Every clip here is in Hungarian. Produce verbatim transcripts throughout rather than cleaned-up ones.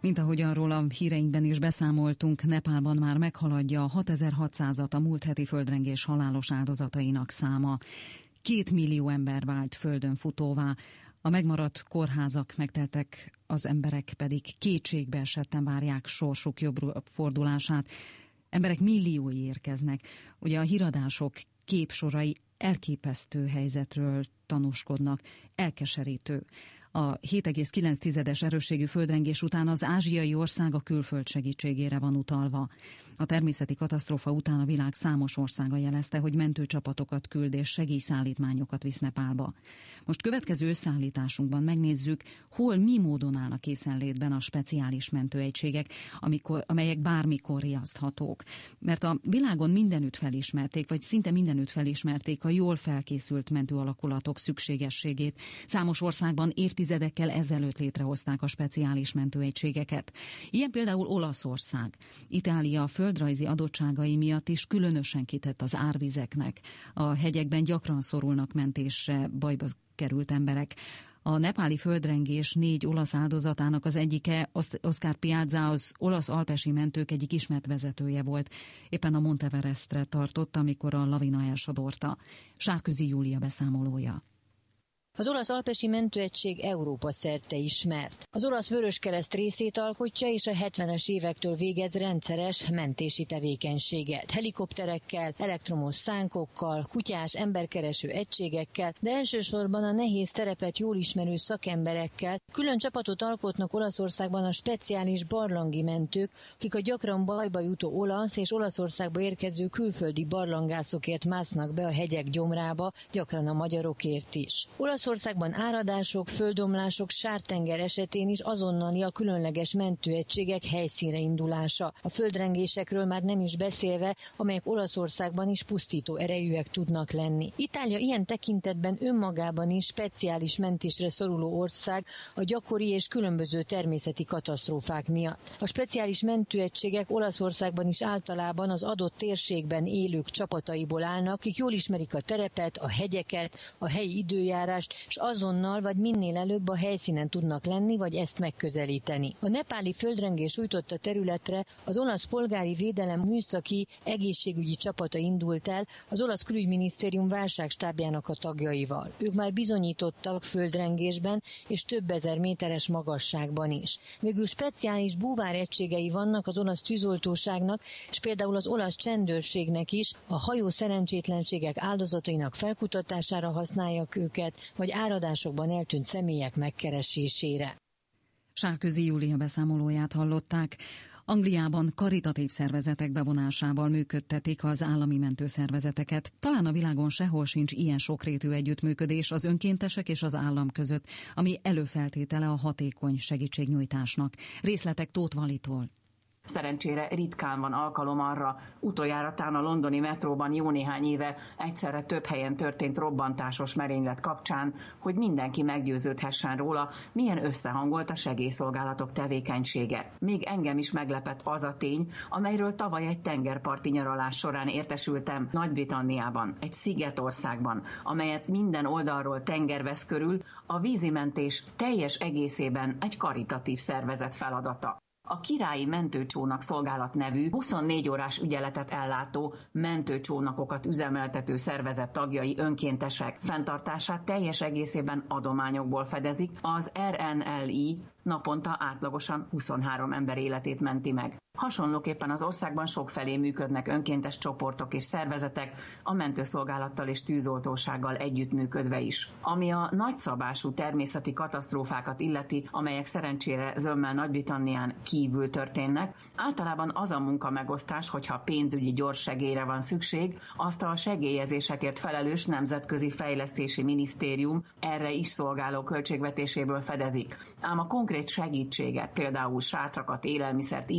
Mint ahogy arról a híreinkben is beszámoltunk, Nepálban már meghaladja a hatezer-hatszázat a múlt heti földrengés halálos áldozatainak száma. Két millió ember vált földön futóvá, a megmaradt kórházak megteltek, az emberek pedig kétségbe esetten várják sorsuk jobb fordulását. Emberek milliói érkeznek. Ugye a híradások képsorai elképesztő helyzetről tanúskodnak, elkeserítő. A hét egész kilenc erősségű földrengés után az ázsiai ország a külföld segítségére van utalva. A természeti katasztrófa után a világ számos országa jelezte, hogy mentőcsapatokat küld és segélyszállítmányokat visz Nepálba. Most következő összeállításunkban megnézzük, hol mi módon állnak készenlétben a speciális mentőegységek, amikor, amelyek bármikor riaszthatók. Mert a világon mindenütt felismerték, vagy szinte mindenütt felismerték a jól felkészült mentőalakulatok szükségességét. Számos országban évtizedekkel ezelőtt létrehozták a speciális mentőegységeket. Ilyen például Olaszország. Itália földrajzi adottságai miatt is különösen kitett az árvizeknek. A hegyekben gyakran szorulnak mentésre bajba került emberek. A nepáli földrengés négy olasz áldozatának az egyike, Oscar Piazza, az olasz alpesi mentők egyik ismert vezetője volt. Éppen a Monteverestre tartott, amikor a lavina elsodorta. Sárközi Júlia beszámolója. Az olasz alpesi mentőegység Európa szerte ismert. Az olasz Vöröskereszt részét alkotja, és a hetvenes évektől végez rendszeres mentési tevékenységet. Helikopterekkel, elektromos szánkokkal, kutyás emberkereső egységekkel, de elsősorban a nehéz terepet jól ismerő szakemberekkel. Külön csapatot alkotnak Olaszországban a speciális barlangi mentők, akik a gyakran bajba jutó olasz és Olaszországba érkező külföldi barlangászokért másznak be a hegyek gyomrába, gyakran a magyarokért is. Olaszországban áradások, földomlások, sártenger esetén is azonnali a különleges mentőegységek helyszínre indulása. A földrengésekről már nem is beszélve, amelyek Olaszországban is pusztító erejűek tudnak lenni. Itália ilyen tekintetben önmagában is speciális mentésre szoruló ország a gyakori és különböző természeti katasztrófák miatt. A speciális mentőegységek Olaszországban is általában az adott térségben élők csapataiból állnak, akik jól ismerik a terepet, a hegyeket, a helyi időjárást, és azonnal vagy minél előbb a helyszínen tudnak lenni, vagy ezt megközelíteni. A nepáli földrengés sújtotta területre az olasz polgári védelem műszaki egészségügyi csapata indult el az olasz külügyminisztérium válságstábjának a tagjaival. Ők már bizonyítottak földrengésben és több ezer méteres magasságban is. Végül speciális búváregységei vannak az olasz tűzoltóságnak, és például az olasz csendőrségnek is, a hajó szerencsétlenségek áldozatainak felkutatására használják őket, vagy áradásokban eltűnt személyek megkeresésére. Sárközi Júlia beszámolóját hallották. Angliában karitatív szervezetek bevonásával működtetik az állami mentőszervezeteket. Talán a világon sehol sincs ilyen sokrétű együttműködés az önkéntesek és az állam között, ami előfeltétele a hatékony segítségnyújtásnak. Részletek Tóth Valitól. Szerencsére ritkán van alkalom arra, utoljára tán a londoni metróban jó néhány éve egyszerre több helyen történt robbantásos merénylet kapcsán, hogy mindenki meggyőződhessen róla, milyen összehangolt a segélyszolgálatok tevékenysége. Még engem is meglepett az a tény, amelyről tavaly egy tengerparti nyaralás során értesültem Nagy-Britanniában, egy szigetországban, amelyet minden oldalról tenger vesz körül, a vízimentés teljes egészében egy karitatív szervezet feladata. A Királyi Mentőcsónak Szolgálat nevű huszonnégy órás ügyeletet ellátó mentőcsónakokat üzemeltető szervezet tagjai önkéntesek fenntartását teljes egészében adományokból fedezik, az er en el i naponta átlagosan huszonhárom ember életét menti meg. Hasonlóképpen az országban sokfelé működnek önkéntes csoportok és szervezetek, a mentőszolgálattal és tűzoltósággal együttműködve is. Ami a nagyszabású természeti katasztrófákat illeti, amelyek szerencsére zömmel Nagy-Britannián kívül történnek, általában az a munkamegosztás, hogyha pénzügyi gyors segélyre van szükség, azt a segélyezésekért felelős Nemzetközi Fejlesztési Minisztérium erre is szolgáló költségvetéséből fedezik. Ám a konkrét segítséget, például sátrakat, élelmiszert, ivóvizet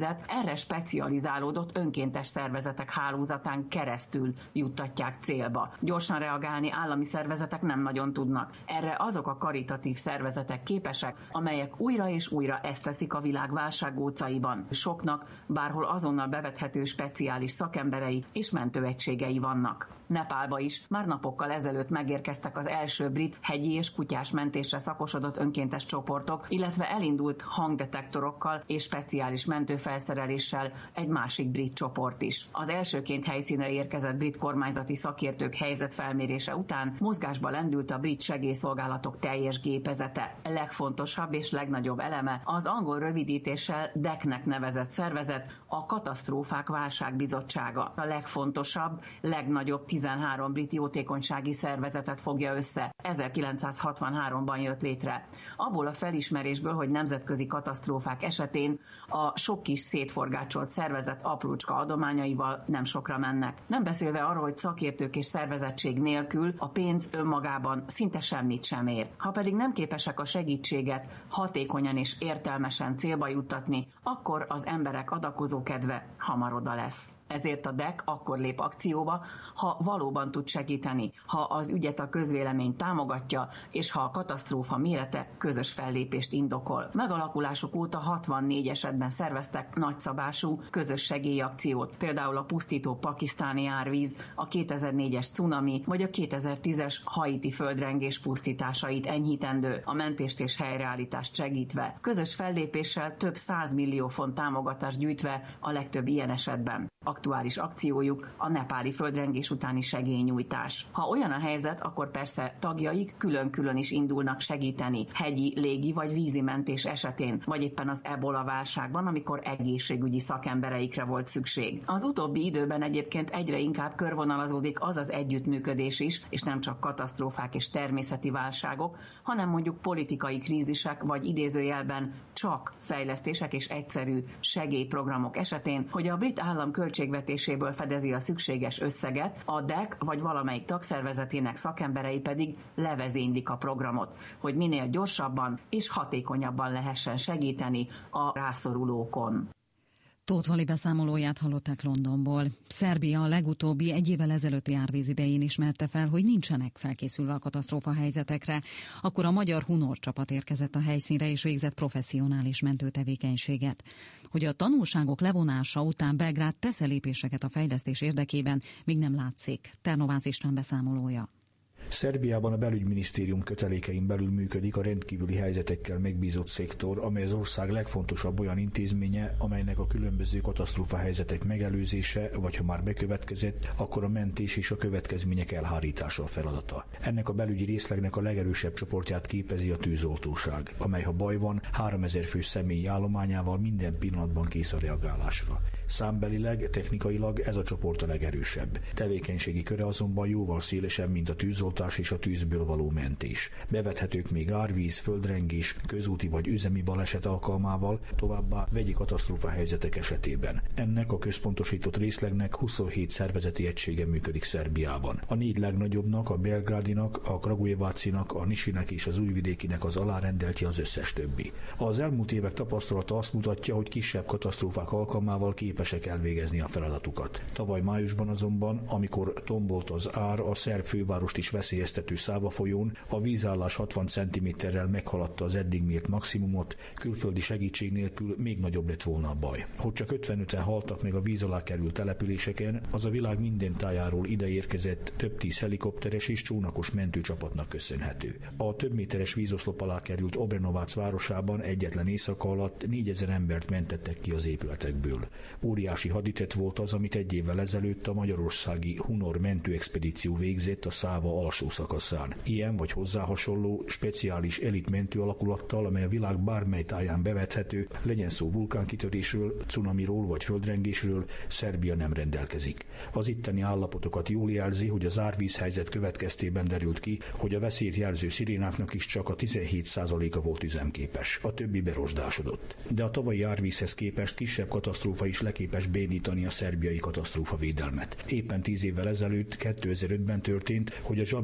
szervezet erre specializálódott önkéntes szervezetek hálózatán keresztül juttatják célba. Gyorsan reagálni állami szervezetek nem nagyon tudnak. Erre azok a karitatív szervezetek képesek, amelyek újra és újra ezt teszik a világ válságócaiban. Soknak bárhol azonnal bevethető speciális szakemberei és mentőegységei vannak. Nepálba is már napokkal ezelőtt megérkeztek az első brit hegyi és kutyás mentésre szakosodott önkéntes csoportok, illetve elindult hangdetektorokkal és speciális mentőfelszereléssel egy másik brit csoport is. Az elsőként helyszínre érkezett brit kormányzati szakértők helyzetfelmérése után mozgásba lendült a brit segélyszolgálatok teljes gépezete. Legfontosabb és legnagyobb eleme az angol rövidítéssel D E C-nek nevezett szervezet, a Katasztrófák Válságbizottsága. A legfontosabb, legnagyobb tizenhárom brit jótékonysági szervezetet fogja össze. ezerkilencszázhatvanháromban jött létre. Abból a felismerésből, hogy nemzetközi katasztrófák esetén a sok kis szétforgácsolt szervezet aprócska adományaival nem sokra mennek. Nem beszélve arról, hogy szakértők és szervezettség nélkül a pénz önmagában szinte semmit sem ér. Ha pedig nem képesek a segítséget hatékonyan és értelmesen célba juttatni, akkor az emberek adakozó kedve hamar oda lesz. Ezért a D E C akkor lép akcióba, ha valóban tud segíteni, ha az ügyet a közvélemény támogatja, és ha a katasztrófa mérete közös fellépést indokol. Megalakulásuk óta hatvannégy esetben szerveztek nagyszabású közös segélyakciót, például a pusztító pakisztáni árvíz, a kétezer-négyes cunami vagy a kétezer-tízes haiti földrengés pusztításait enyhítendő, a mentést és helyreállítást segítve. Közös fellépéssel több százmillió font támogatást gyűjtve a legtöbb ilyen esetben. Aktuális akciójuk a nepáli földrengés utáni segélynyújtás. Ha olyan a helyzet, akkor persze tagjaik külön-külön is indulnak segíteni hegyi, légi vagy vízi mentés esetén, vagy éppen az ebola válságban, amikor egészségügyi szakembereikre volt szükség. Az utóbbi időben egyébként egyre inkább körvonalazódik az az együttműködés is, és nem csak katasztrófák és természeti válságok, hanem mondjuk politikai krízisek, vagy idézőjelben csak fejlesztések és egyszerű segélyprogramok esetén, hogy a brit állam költségvetéséből fedezi a szükséges összeget, a D E C vagy valamelyik tagszervezetének szakemberei pedig levezénylik a programot, hogy minél gyorsabban és hatékonyabban lehessen segíteni a rászorulókon. Tóth Vali beszámolóját hallották Londonból. Szerbia a legutóbbi egy évvel ezelőtti árvíz idején ismerte fel, hogy nincsenek felkészülve a katasztrófa helyzetekre. Akkor a magyar Hunor csapat érkezett a helyszínre és végzett professzionális mentőtevékenységet. Hogy a tanulságok levonása után Belgrád tesz lépéseket a fejlesztés érdekében, még nem látszik. Ternovácz István beszámolója. Szerbiában a belügyminisztérium kötelékein belül működik a rendkívüli helyzetekkel megbízott szektor, amely az ország legfontosabb olyan intézménye, amelynek a különböző katasztrófa helyzetek megelőzése, vagy ha már bekövetkezett, akkor a mentés és a következmények elhárítása a feladata. Ennek a belügyi részlegnek a legerősebb csoportját képezi a tűzoltóság, amely ha baj van, háromezer fős személyi állományával minden pillanatban kész a reagálásra. Számbelileg, technikailag ez a csoport a legerősebb. Tevékenységi köre azonban jóval szélesebb, mint a tűzoltás és a tűzből való mentés. Bevethetők még árvíz, földrengés, közúti vagy üzemi baleset alkalmával, továbbá vegyi katasztrófa helyzetek esetében. Ennek a központosított részlegnek huszonhét szervezeti egysége működik Szerbiában. A négy legnagyobbnak, a belgrádinak, a kragujevácinak, a nisinek és az újvidékinek az alárendeltje az összes többi. Az elmúlt évek tapasztalata azt mutatja, hogy kisebb katasztrófák alkalmával képesek elvégezni a feladatukat. Tavaly májusban azonban, amikor tombolt az ár, a szerb fővárost is veszélyeztető Száva folyón, a vízállás hatvan centiméterrel meghaladta az eddig mért maximumot, külföldi segítség nélkül még nagyobb lett volna a baj. Hogy csak ötvenöten haltak meg a víz alá került településeken, az a világ minden tájáról ideérkezett több tíz helikopteres és csónakos mentőcsapatnak köszönhető. A több méteres vízoszlop alá került Obrenovac városában egyetlen éjszaka alatt négyezer embert mentettek ki az épületekből. Óriási haditett volt az, amit egy évvel ezelőtt a magyarországi Hunor mentőexpedíció végzett a Száva alsó szakaszán. Ilyen vagy hozzá hasonló speciális elit mentő alakulattal, amely a világ bármely táján bevethető, legyen szó vulkánkitörésről, cunamiról vagy földrengésről, Szerbia nem rendelkezik. Az itteni állapotokat jól jelzi, hogy az árvízhelyzet következtében derült ki, hogy a veszélyt jelző szirénáknak is csak a tizenhét százaléka volt üzemképes, a többi berosdásodott. De a tavalyi árvízhez képest kisebb katasztrófa is leképes bénítani a szerbiai katasztrófavédelmet. Éppen tíz évvel ezelőtt, kétezer-ötben történt, hogy a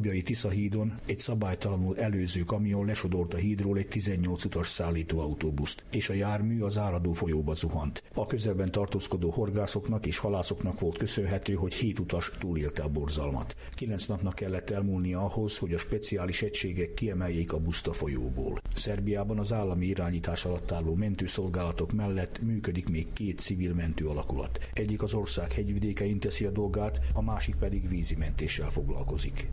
Szabjai Tisza hídon egy szabálytalanul előző kamion lesodort a hídról egy tizennyolc utas szállító autóbuszt, és a jármű az áradó folyóba zuhant. A közelben tartózkodó horgászoknak és halászoknak volt köszönhető, hogy hét utas túlélte a borzalmat. Kilenc napnak kellett elmúlnia ahhoz, hogy a speciális egységek kiemeljék a buszt a folyóból. Szerbiában az állami irányítás alatt álló mentőszolgálatok mellett működik még két civil mentő alakulat. Egyik az ország hegyvidékein teszi a dolgát, a másik pedig vízimentéssel foglalkozik.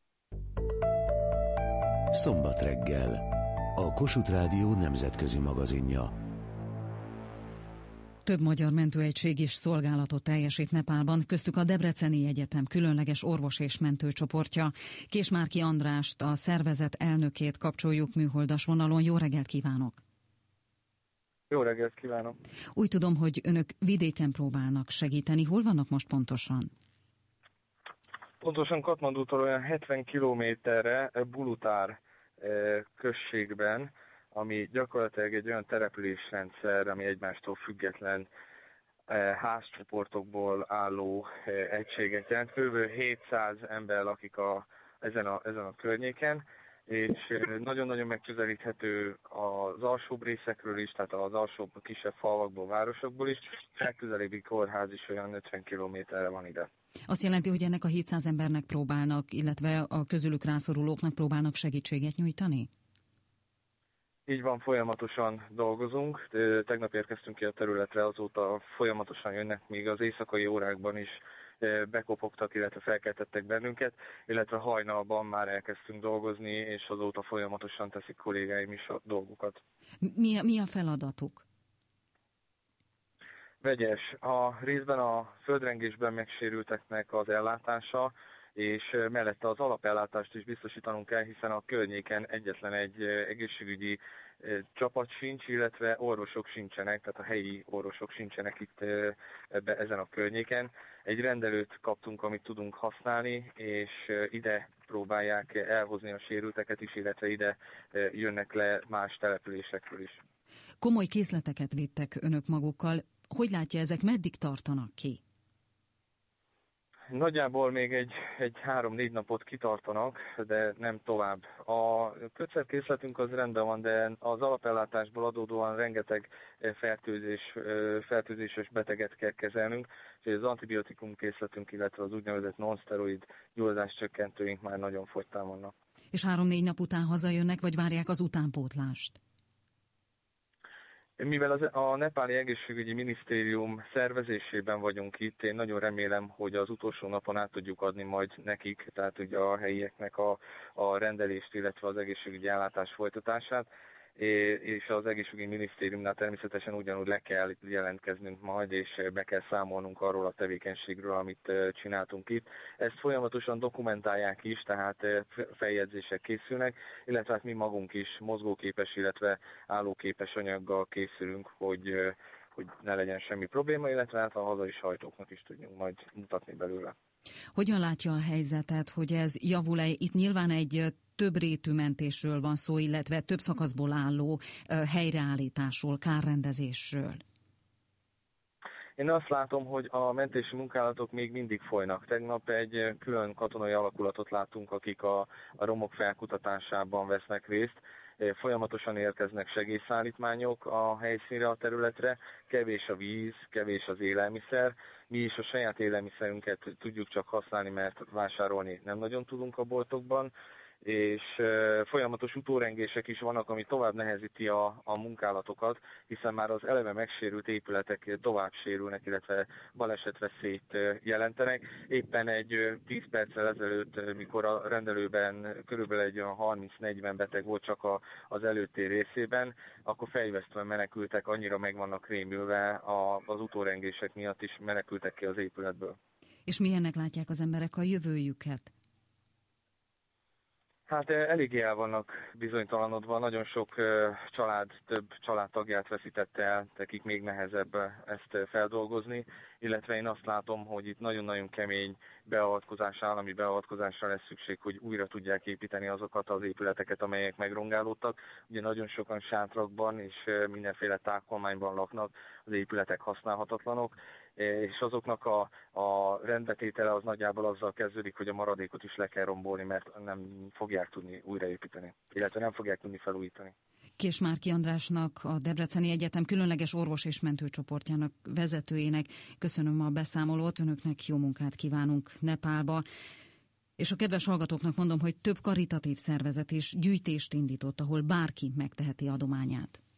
Szombat reggel. A Kossuth Rádió nemzetközi magazinja. Több magyar mentőegység is szolgálatot teljesít Nepálban, köztük a Debreceni Egyetem különleges orvos és mentőcsoportja. Késmárki Andrást, a szervezet elnökét kapcsoljuk műholdas vonalon. Jó reggelt kívánok! Jó reggelt kívánok! Úgy tudom, hogy önök vidéken próbálnak segíteni. Hol vannak most pontosan? Pontosan Katmandútól olyan hetven kilométerre Bulutár községben, ami gyakorlatilag egy olyan településrendszer, ami egymástól független házcsoportokból álló egységet jelent. Kb. hétszáz ember lakik a, ezen, a, ezen a környéken, és nagyon-nagyon megközelíthető az alsóbb részekről is, tehát az alsóbb kisebb falvakból, városokból is. Legközelebbi kórház is olyan ötven kilométerre van ide. Azt jelenti, hogy ennek a hétszáz embernek próbálnak, illetve a közülük rászorulóknak próbálnak segítséget nyújtani? Így van, folyamatosan dolgozunk. Tegnap érkeztünk ki a területre, azóta folyamatosan jönnek, még az éjszakai órákban is bekopogtak, illetve felkeltettek bennünket, illetve hajnalban már elkezdtünk dolgozni, és azóta folyamatosan teszik kollégáim is a dolgukat. Mi a, mi a feladatuk? Vegyes. A részben a földrengésben megsérülteknek az ellátása, és mellette az alapellátást is biztosítanunk kell, hiszen a környéken egyetlen egy egészségügyi csapat sincs, illetve orvosok sincsenek, tehát a helyi orvosok sincsenek itt ebbe, ezen a környéken. Egy rendelőt kaptunk, amit tudunk használni, és ide próbálják elhozni a sérülteket is, illetve ide jönnek le más településekről is. Komoly készleteket vittek önök magukkal. Hogy látja, ezek meddig tartanak ki? Nagyjából még egy, egy három-négy napot kitartanak, de nem tovább. A kötszerkészletünk az rendben van, de az alapellátásból adódóan rengeteg fertőzés, fertőzéses beteget kell kezelnünk, és az antibiotikum készletünk, illetve az úgynevezett non-szteroid gyulladáscsökkentőink már nagyon fogytán vannak. És három-négy nap után hazajönnek, vagy várják az utánpótlást? Mivel az, a nepáli egészségügyi minisztérium szervezésében vagyunk itt, én nagyon remélem, hogy az utolsó napon át tudjuk adni majd nekik, tehát ugye a helyieknek a, a rendelést, illetve az egészségügyi ellátás folytatását, és az egészségügyi minisztériumnál természetesen ugyanúgy le kell jelentkeznünk majd, és be kell számolnunk arról a tevékenységről, amit csináltunk itt. Ezt folyamatosan dokumentálják is, tehát feljegyzések készülnek, illetve hát mi magunk is mozgóképes, illetve állóképes anyaggal készülünk, hogy, hogy ne legyen semmi probléma, illetve hát a hazai sajtóknak is tudjunk majd mutatni belőle. Hogyan látja a helyzetet, hogy ez javul-e? Itt nyilván egy több rétű mentésről van szó, illetve több szakaszból álló helyreállításról, kárrendezésről. Én azt látom, hogy a mentési munkálatok még mindig folynak. Tegnap egy külön katonai alakulatot láttunk, akik a, a romok felkutatásában vesznek részt. Folyamatosan érkeznek segélyszállítmányok a helyszínre, a területre, kevés a víz, kevés az élelmiszer. Mi is a saját élelmiszerünket tudjuk csak használni, mert vásárolni nem nagyon tudunk a boltokban, és folyamatos utórengések is vannak, ami tovább nehezíti a, a munkálatokat, hiszen már az eleve megsérült épületek tovább sérülnek, illetve balesetveszélyt jelentenek. Éppen egy tíz perccel ezelőtt, mikor a rendelőben körülbelül egy harminc-negyven beteg volt csak a, az előtér részében, akkor fejvesztően menekültek, annyira meg vannak rémülve a, az utórengések miatt is menekültek ki az épületből. És milyennek látják az emberek a jövőjüket? Hát eléggé el vannak bizonytalanodva, nagyon sok család, több családtagját veszítette el, nekik még nehezebb ezt feldolgozni, illetve én azt látom, hogy itt nagyon-nagyon kemény beavatkozás, állami beavatkozásra lesz szükség, hogy újra tudják építeni azokat az épületeket, amelyek megrongálódtak. Ugye nagyon sokan sátrakban és mindenféle tákolmányban laknak, az épületek használhatatlanok, és azoknak a, a rendbetétele az nagyjából azzal kezdődik, hogy a maradékot is le kell rombolni, mert nem fogják tudni újraépíteni, illetve nem fogják tudni felújítani. Kés Márki Andrásnak, a Debreceni Egyetem különleges orvos és mentőcsoportjának vezetőjének köszönöm a beszámolót, önöknek jó munkát kívánunk Nepálba. És a kedves hallgatóknak mondom, hogy több karitatív szervezet is gyűjtést indított, ahol bárki megteheti adományát.